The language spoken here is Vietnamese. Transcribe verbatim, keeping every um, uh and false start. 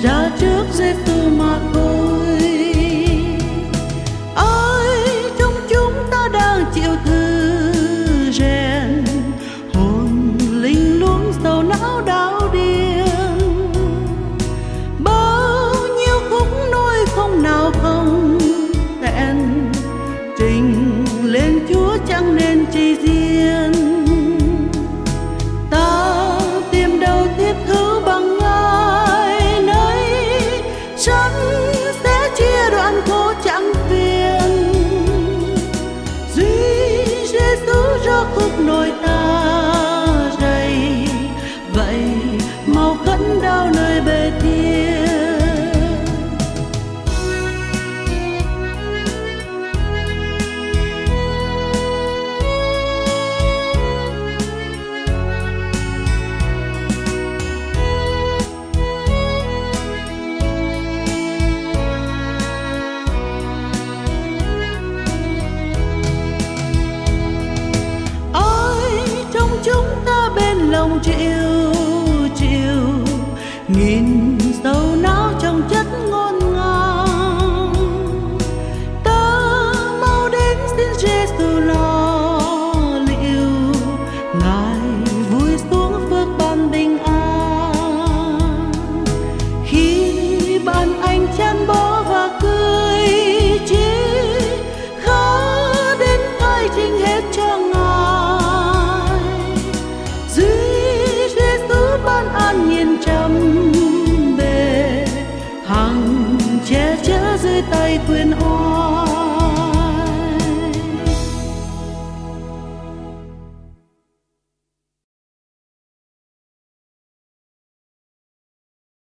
ra trước Giêsu mà thôi. Ai trong chúng ta đang chịu thử rèn, hồn linh luôn sầu não đau điên. Bao nhiêu khúc nỗi không nào không tẹn, trình lên Chúa chẳng nên chi riêng. Ta tìm đâu tiếp thứ bằng Ngài, nơi chân sẽ chia đoạn khổ chẳng phiền. Duy Giêsu ra khúc nỗi ta rầy, vậy mau khấn đau nơi bề thiên. Chúng ta bên lòng chịu chịu nghìn dấu